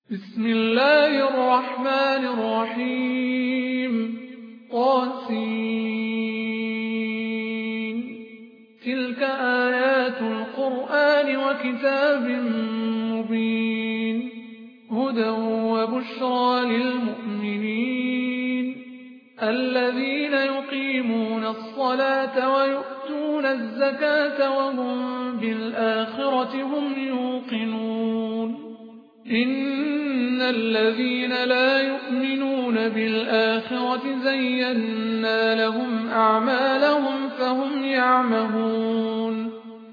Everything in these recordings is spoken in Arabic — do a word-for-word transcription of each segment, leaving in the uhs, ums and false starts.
بسم الله الرحمن الرحيم. طاسين. تلك آيات القرآن وكتاب مبين هدى وبشرى للمؤمنين الذين يقيمون الصلاة ويؤتون الزكاة وهم بالآخرة هم يوقنون. إن الذين لا يؤمنون بالآخرة زينا لهم أعمالهم فهم يعمهون.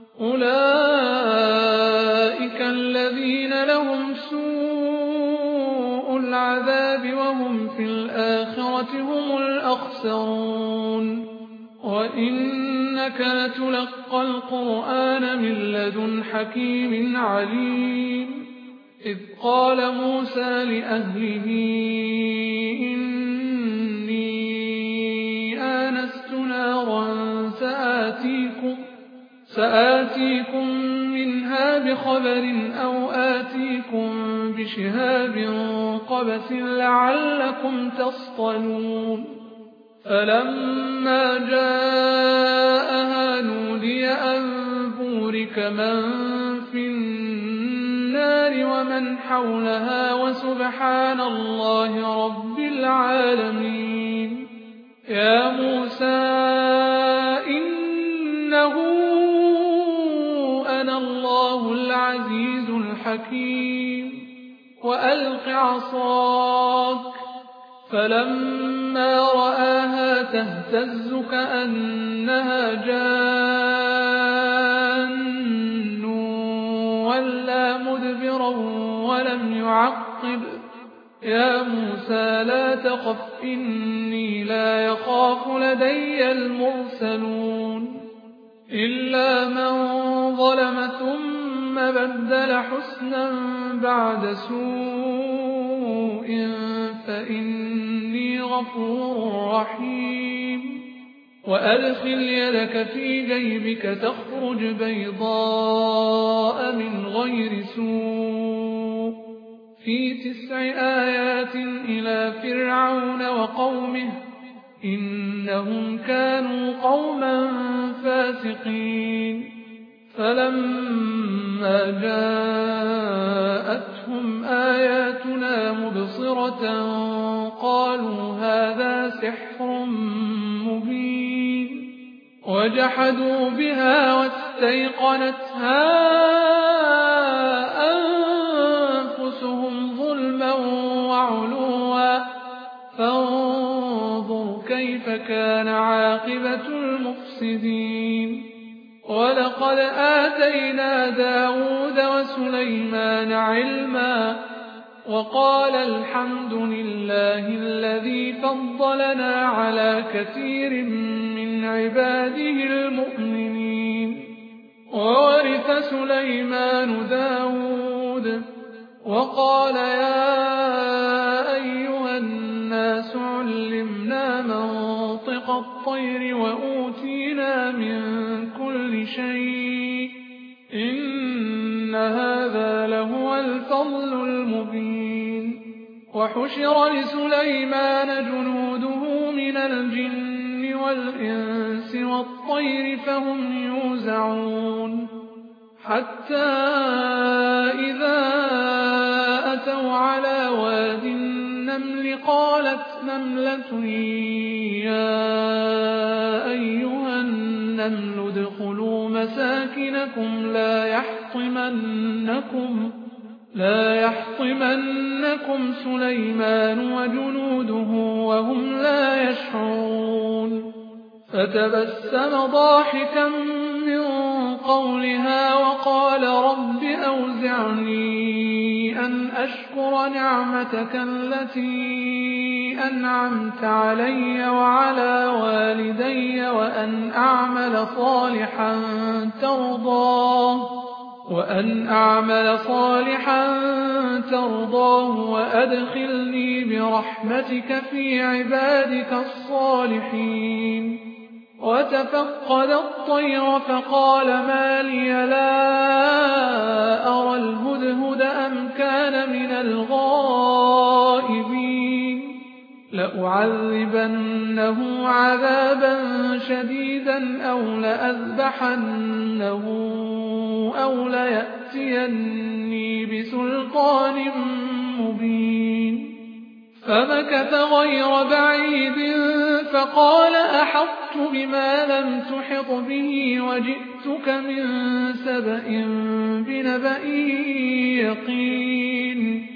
أولئك الذين لهم سوء العذاب وهم في الآخرة هم الأخسرون. وإنك لتلقى القرآن من لدن حكيم عليم. إذ قال موسى لأهله إني آنست نارا سآتيكم, سآتيكم منها بخبر أو آتيكم بشهاب قبس لعلكم تصطلون. فلما جاءها نودي أن بورك من في النار ومن حولها وسبحان الله رب العالمين. يا موسى إنه أنا الله العزيز الحكيم. وألق عصاك. فلما رآها تهتز كأنها جان ولا مدبرا ولم يعقب. يا موسى لا تخف إني لا يخاف لدي المرسلون. إلا من ظلم ثم بدل حسنا بعد سوء فإني غفور رحيم. وأدخل يدك في جيبك تخرج بيضاء من غير سوء في تسع آيات إلى فرعون وقومه إنهم كانوا قوما فاسقين. فلما جاءتهم آياتنا مبصرة قالوا هذا سحر مبين. وجحدوا بها واستيقنتها أنفسهم ظلما وعلوا فانظر كيف كان عاقبة المفسدين. ولقد آتينا داود وسليمان علما وقال الحمد لله الذي فضلنا على كثير من عباده المؤمنين. وورث سليمان داود وقال يا أيها الناس علمنا منطق الطير وأوتينا من كل شيء إن هذا لهو الفضل المبين. وحشر لسليمان جنوده من الجن والإنس والطير فهم يوزعون. حتى إذا أتوا على واد النمل قالت نملة يا أيها النمل ادخلوا مساكنكم لا يحطمنكم لا يحطمنكم سليمان وجنوده وهم لا يشعرون. فتبسم ضاحكا من قولها وقال رب أوزعني أن أشكر نعمتك التي أنعمت علي وعلى والدي وأن أعمل صالحا ترضاه وأن أعمل صالحا ترضاه وأدخلني برحمتك في عبادك الصالحين. وتفقد الطير فقال ما لي لا أرى الهدهد أم كان من الغائبين لأعذبنه عذابا شديدا أو لأذبحنه أو ليأتيني بسلطان مبين فمكث غير بعيد فقال أحطت بما لم تحط به وجئتك من سبأ بنبأ يقين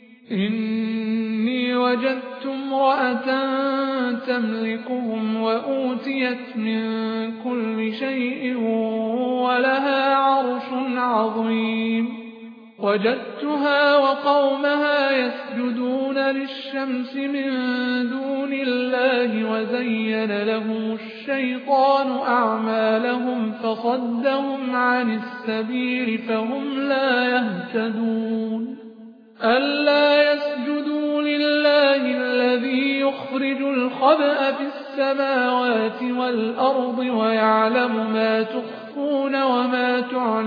إني وجدت امرأة تملكهم وأوتيت من كل شيء ولها عرش عظيم وجدتها وقومها يسجدون للشمس من دون الله وزين لهم الشيطان أعمالهم فصدهم عن السبيل فهم لا يهتدون ألا يسجدوا لله الذي يخرج الخبأ في السماوات والأرض ويعلم ما تخفون وما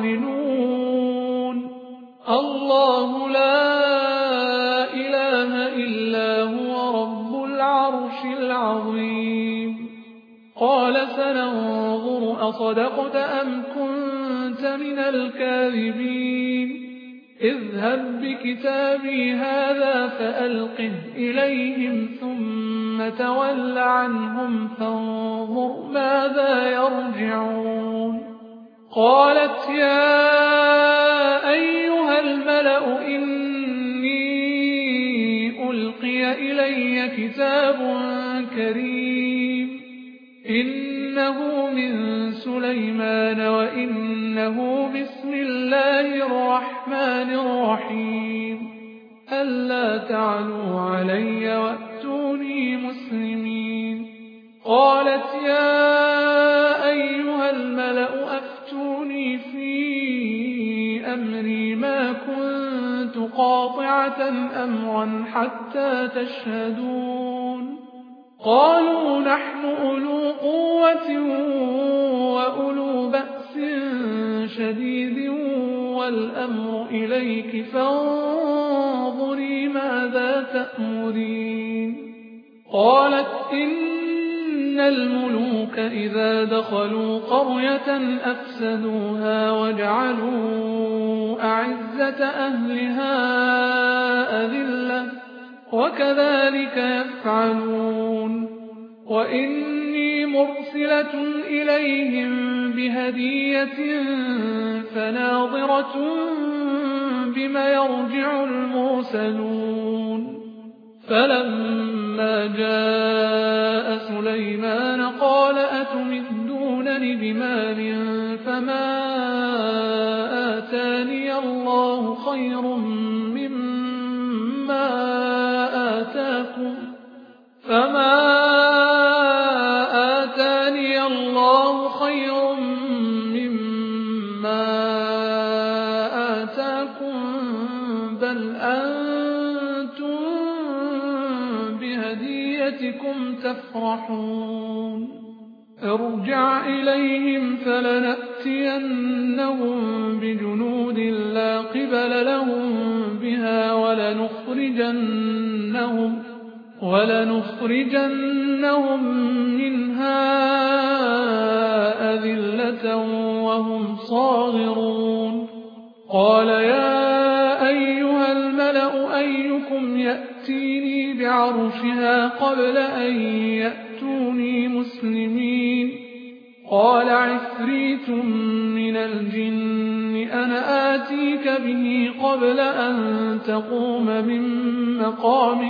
تعلنون الله لا إله إلا هو رب العرش العظيم قال سننظر أصدقت أم كنت من الكاذبين اذهب بكتابي هذا فألقه إليهم ثم تول عنهم فانظر ماذا يرجعون قالت يا أيها الملأ إني ألقي إلي كتاب كريم إنه من سليمان وإنه بسم الله الرحمن الرحيم ألا تعلوا علي وأتوني مسلمين قالت يا أيها الملأ أفتوني في أمري ما كنت قاطعة أمرا حتى تشهدون قالوا نحن أولو قوة وأولو بأس شديد والأمر إليك فانظري ماذا تأمرين قالت إن الملوك إذا دخلوا قرية أفسدوها وجعلوا أعزة أهلها أذلة وكذلك يفعلون وإني مرسلة إليهم بهدية فناظرة بما يرجع المرسلون فلما جاء سليمان قال أتمدونني بمال فما آتاني الله خير مما آتاكم فما آتاني الله خير مما آتاكم بل أنتم بهديتكم تفرحون ارجع إليهم فلنأتينهم بجنود لا قبل لهم بها ولنخرجنهم ولنخرجنهم منها أذلة وهم صاغرون قال يا أيها الملأ أيكم يأتيني بعرشها قبل أن يأتوني مسلمين قال عفريت من الجن أنا آتيك به قبل أن تقوم من مقامك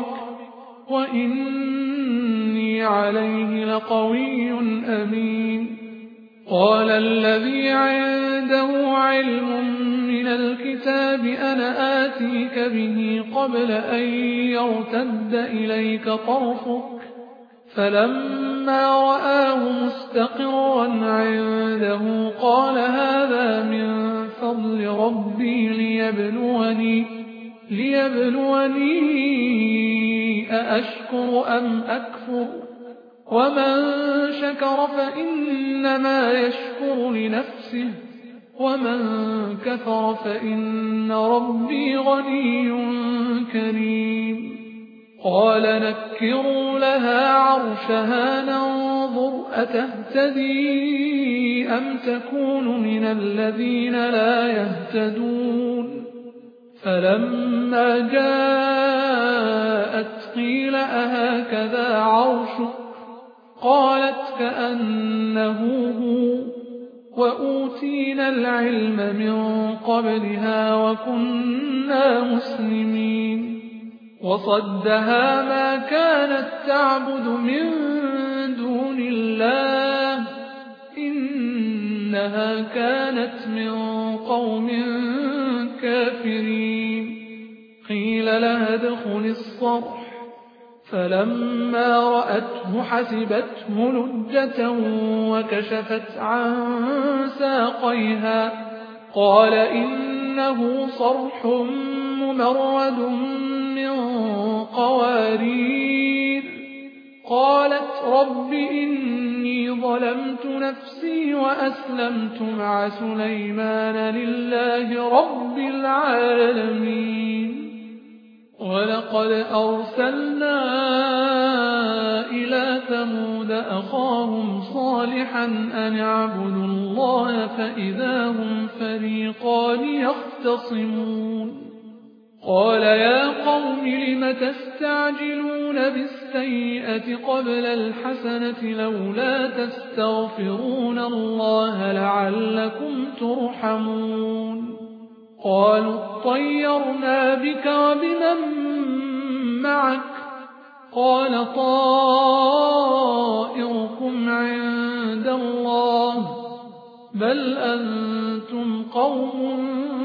وإني عليه لقوي أمين قال الذي عنده علم من الكتاب أنا آتيك به قبل أن يرتد إليك طرفك فلما رآه مستقرا عنده قال هذا من فضل ربي ليبلوني ليبلوني أأشكر أم أكفر ومن شكر فإنما يشكر لنفسه ومن كفر فإن ربي غني كريم قال نكروا لها عرشها ننظر أتهتدي أم تكون من الذين لا يهتدون فلما جاءت قيل أهكذا عرشك قالت كأنه هو وأوتينا العلم من قبلها وكنا مسلمين وصدها ما كانت تعبد من دون الله إنها كانت من قوم كافرين قيل لها ادخل الصرح فلما رأته حسبته لجة وكشفت عن ساقيها قال إنه صرح ممرد من قوارير قالت رب إني ظلمت نفسي وأسلمت مع سليمان لله رب العالمين ولقد أرسلنا إلى ثمود أخاهم صالحا أن اعبدوا الله فإذا هم فريقان يختصمون قال يا قوم لم تستعجلون بالسيئة قبل الحسنة لولا تستغفرون الله لعلكم ترحمون قالوا اطيرنا بك وبمن معك قال طائركم عند الله بل أنتم قوم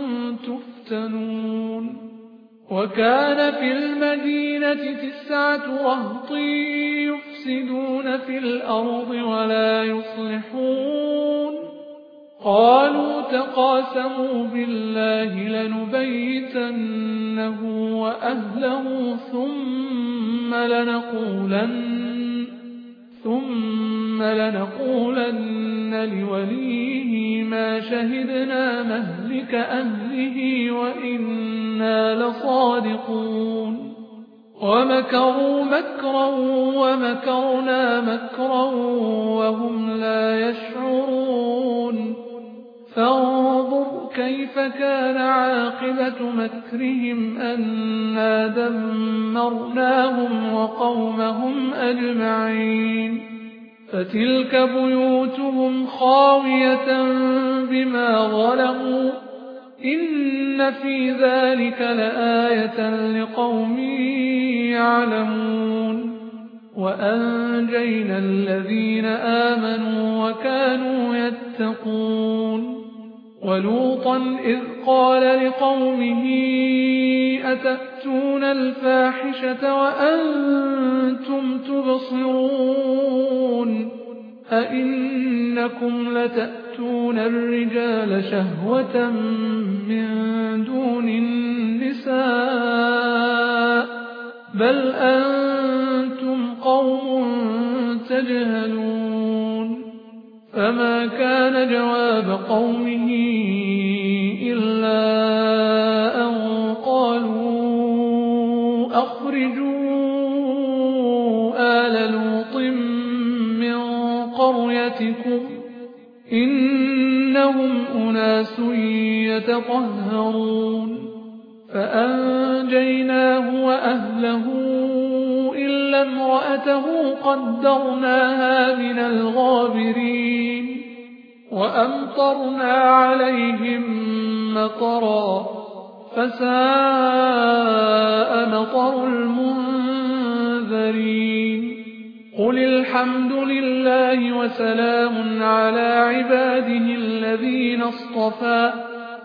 تفتنون وكان في المدينة تسعة رهط يفسدون في الأرض ولا يصلحون قالوا تقاسموا بالله لنبيتنه وأهله ثم لنقولن ثم لنقولن لوليه ما شهدنا مهلك أهله وإنا لصادقون ومكروا مكرا ومكرنا مكرا وهم لا يشعرون فانظر كيف كان عاقبة مكرهم أنا دمرناهم وقومهم أجمعين فتلك بيوتهم خاوية بما ظلموا إن في ذلك لآية لقوم يعلمون وأنجينا الذين آمنوا وكانوا يتقون ولوطا إذ قال لقومه أتأتون الفاحشة وأنتم تبصرون أئنكم لتأتون الرجال شهوة من دون النساء بل أنتم قوم تجهلون فما كان جواب قومه إلا أن قالوا أخرجوا آل لوط من قريتكم إنهم أناس يتطهرون فأنجيناه وأهله إلا امرأته قدرناها من الغابرين وأمطرنا عليهم مطرا فساء مطر المنذرين قل الحمد لله وسلام على عباده الذين اصطفى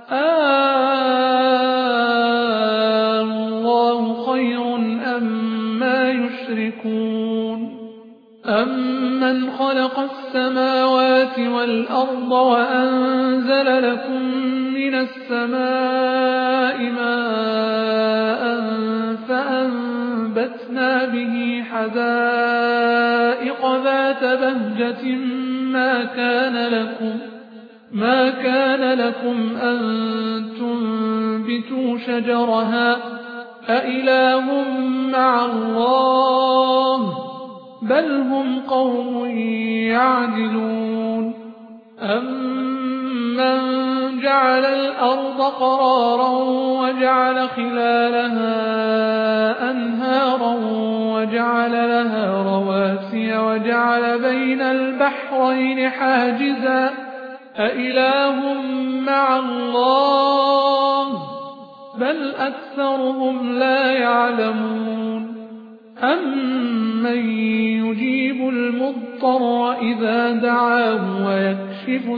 الله خير أما يشركون أمن خلق السماوات والأرض وأنزل لكم من السماء ماء فأنبت وأنبتنا به حدائق ذات بهجة ما كان لكم ما كان لكم أن تنبتوا شجرها أإله مع الله بل هم قوم يعدلون أمن جعل الأرض قرارا وجعل خلالها أنهارا وجعل لها رواسي وجعل بين البحرين حاجزا أإله مع الله بل أكثرهم لا يعلمون أمن يجيب المضطر إذا دعاه ويكشف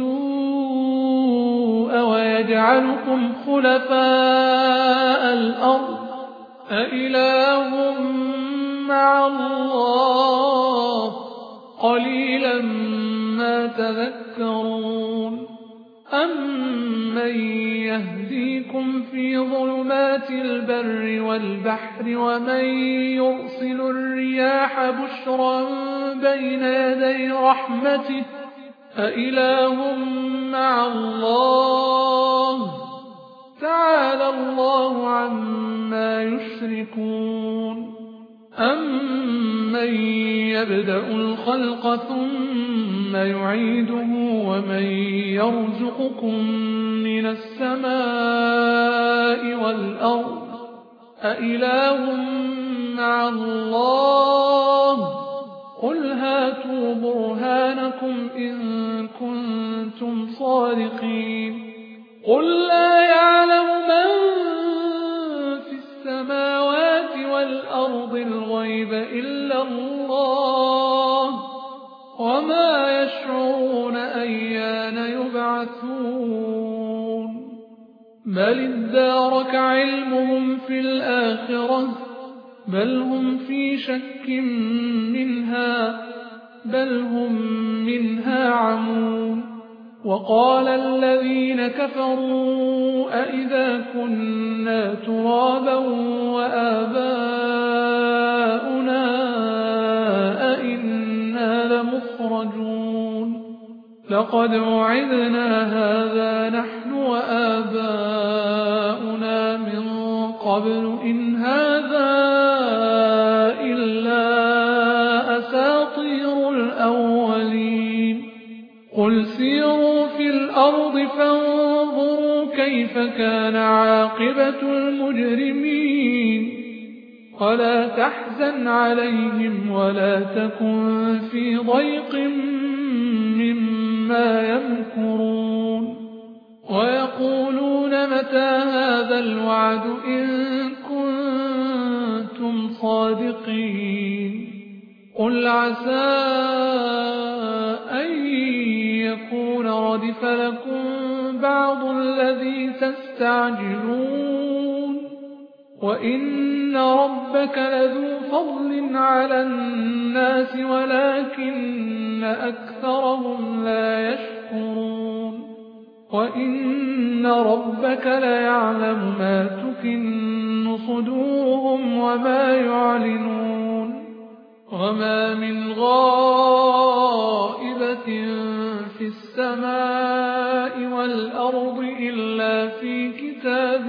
السوء ويجعلكم خلفاء الأرض أإله مع الله قليلا ما تذكرون أمن يهديكم في ظلمات البر والبحر ومن يرسل الرياح بشرا بين يدي رحمته أإله مع الله تعالى الله عما يشركون أمن يبدأ الخلق ثم يعيده ومن يرزقكم من السماء والأرض أإله مع الله قل هاتوا برهانكم إن كنتم صادقين قل لا يعلم من في السماوات والأرض الغيب إلا الله وما يشعرون أيان يبعثون بل ادارك علمهم في الآخرة بل هم في شك منها بل هم منها عمون وقال الذين كفروا أئذا كنا ترابا وآباؤنا أئنا لمخرجون لقد وعدنا هذا نحن وآباؤنا من قبل إن هذا إلا أساطير الأولين قل سيروا في الأرض فانظروا كيف كان عاقبة المجرمين ولا تحزن عليهم ولا تكن في ضيق مما يمكرون ويقولون متى هذا الوعد إن كنتم صادقين قل عسى أن يكون ردف لكم بعض الذي تستعجلون وإن ربك لذو فضل على الناس ولكن أكثرهم لا يشكرون وإن ربك ليعلم ما تكن صدورهم وما يعلنون وما من غائبة في السماء والأرض إلا في كتاب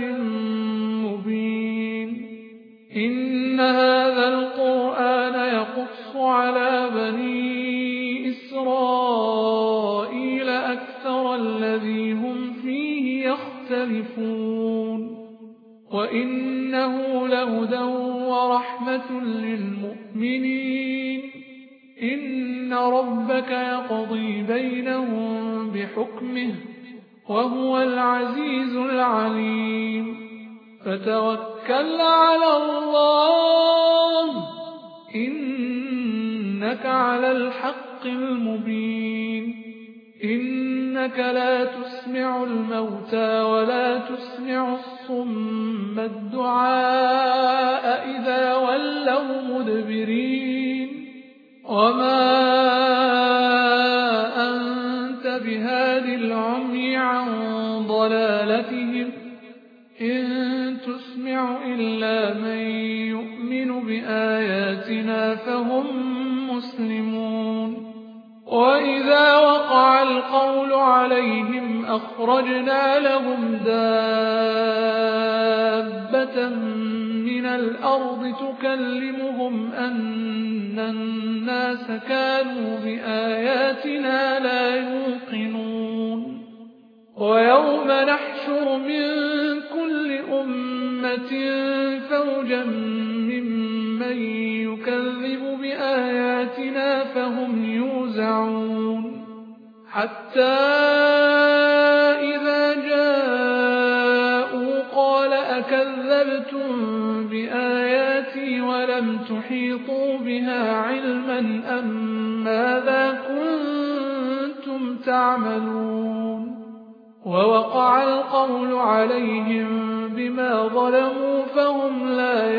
مبين إن هذا القرآن يقص على بني إسرائيل أكثر الذي هم فيه يختلفون وإنه لهدى ورحمة للمؤمنين إن ربك يقضي بينهم بحكمه وهو العزيز العليم فتوكل على الله إنك على الحق المبين إنك لا تسمع الموتى ولا تسمع الصم الدعاء إذا ولوا مدبرين وما أنت بهاد العمي عن ضلالتهم إن تسمع إلا من يؤمن بآياتنا فهم مسلمون وإذا وقع القول عليهم أخرجنا لهم دابة من الأرض تكلمهم أن الناس كانوا بآياتنا لا يوقنون ويوم نحشر من كل أمة فوجا ممن يكذب بآياتنا فهم يوزعون حتى إذا جاءوا قال أكذبتم بآياتي ولم تحيطوا بها علما أم ماذا كنتم تعملون ووقع القول عليهم بما ظلموا فهم لا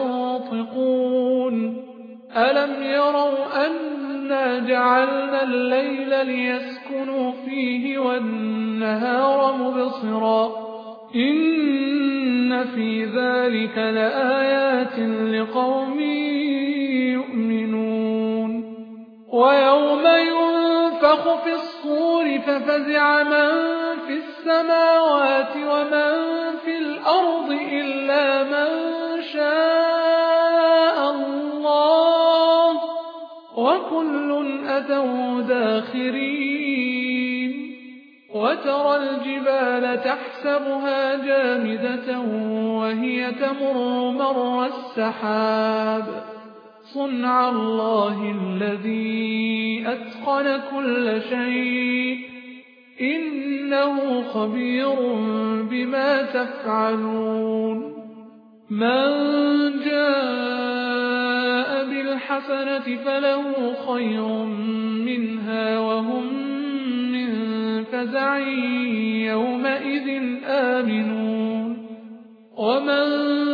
ينطقون ألم يروا أنا جعلنا الليل ليسكنوا فيه والنهار مبصرا إن في ذلك لآيات لقوم يؤمنون ويوم ينفخ في الصور ففزع من في السماوات ومن في الأرض إلا من شاء الله وكل أتوا داخرين وترى الجبال تحسبها جامدة وهي تمر مر السحاب صنع الله الذي أتقن كل شيء إنه خبير بما تفعلون من جاء بالحسنة فله خير منها وهم من فزع يومئذ آمنون ومن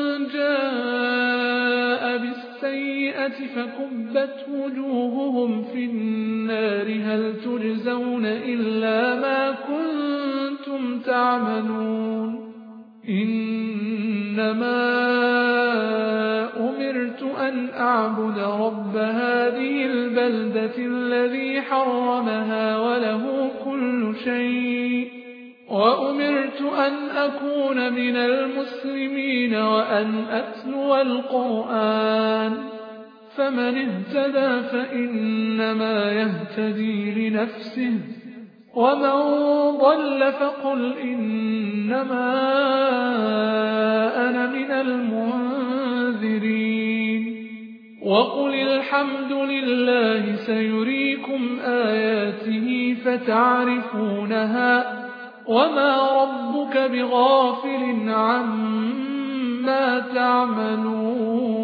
جاء بالسيئة فكبت وجوههم في النار هل تجزون إلا ما كنتم تعملون إنما أمرت أن أعبد رب هذه البلدة الذي حرمها وله كل شيء وأمرت أن أكون من المسلمين وأن أتلو القرآن فمن اهتدى فإنما يهتدي لنفسه ومن ضل فقل إنما أنا من المنذرين وقل الحمد لله سيريكم آياته فتعرفونها وما ربك بغافل عما تعملون